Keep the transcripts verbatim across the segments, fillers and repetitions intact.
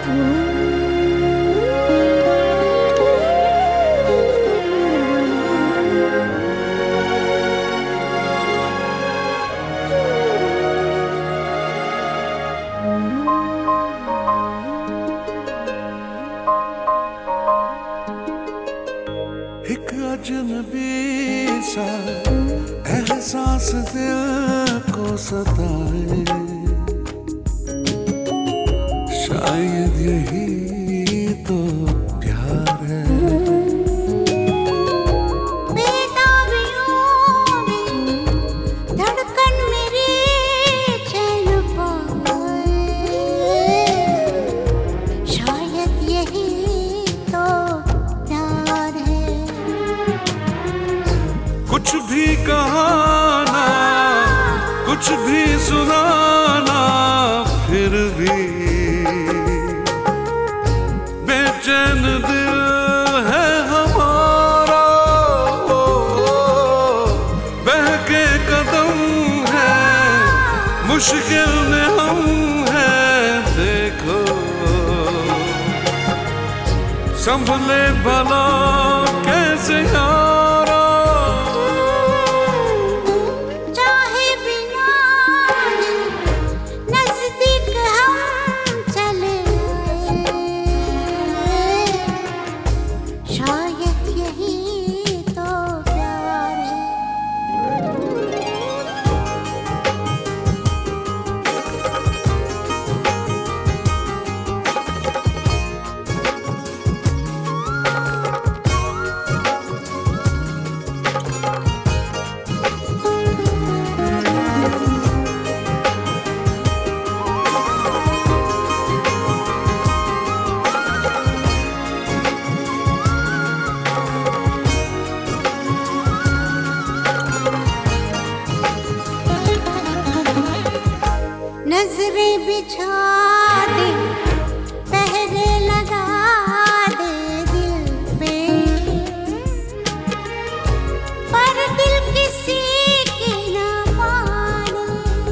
एक अजनबी सा एहसास दिल को सताए, शायद यही तो प्यार है। धड़कन मेरी चैन पाए, शायद यही तो प्यार है। कुछ भी कहाना, कुछ भी सुनाना, फिर भी बेचैन दिल है हमारा। ओ, ओ, बहके कदम है, मुश्किल में हम हैं। देखो संभले भला कैसे यारा। चाहे बिना नजदीक हम चले आए, शायद यही तो प्यार है। नजरें बिछा दे, पहरे लगा दे दिल पे, पर दिल किसी की ना माने।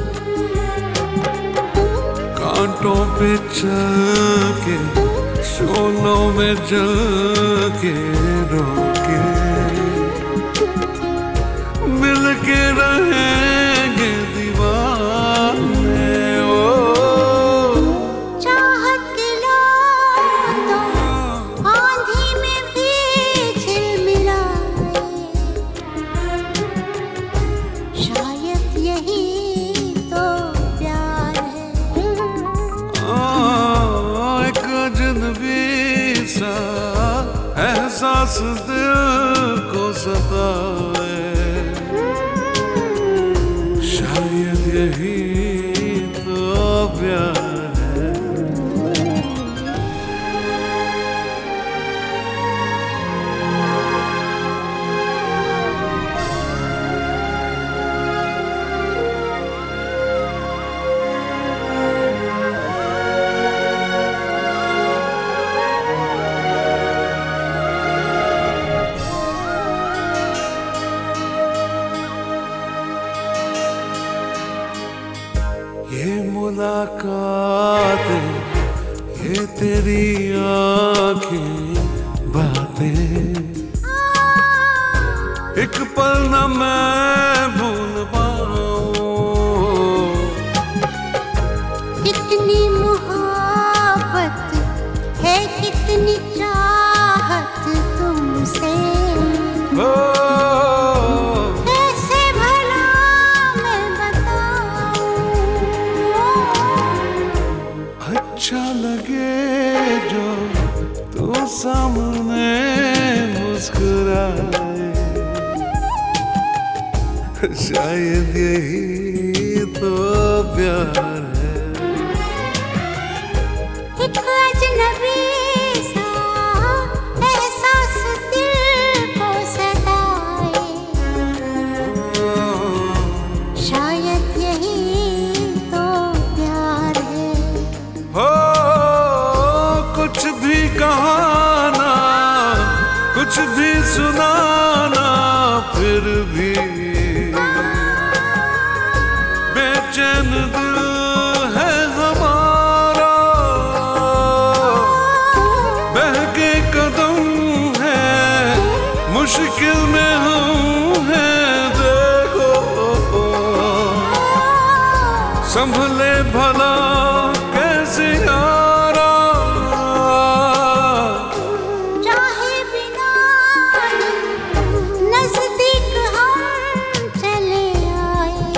कांटों पे चल के, शोलों में जल के, रोके मिल के रहेंगे दीवाने। ओ चाहत के लोग तो आंधी में भी झिलमिलाए, शायद यही तो प्यार है। आ, एक अजनबी सा एहसास दिल को सताए, शायद यही तो प्यार है। ये मुलाकातें, ये तेरी आँखें, बातें, एक पल न मैं भूल पाऊं। कितनी मोहब्बत है, कितनी चाहत तुमसे, ओ, कैसे भला मैं बताऊं। अच्छा लगे जो तू सामने मुस्कुराए, शायद यही तो प्यार है। एक अजनबी सा एहसास दिल को सताए, शायद यही तो प्यार है। हो कुछ भी कहाना, कुछ भी सुनाना, फिर भी बेचैन दिल है हमारा। भला कैसे यारा, चाहे बिना नजदीक हम चले आए,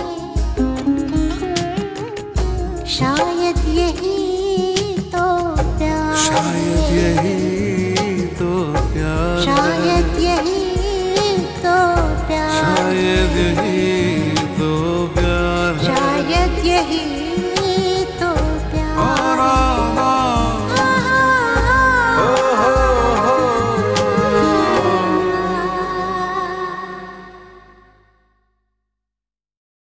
शायद यही तो प्यार, शायद यही तो प्यार, शायद यही तो प्यार, शायद यही तो प्यार, शायद यही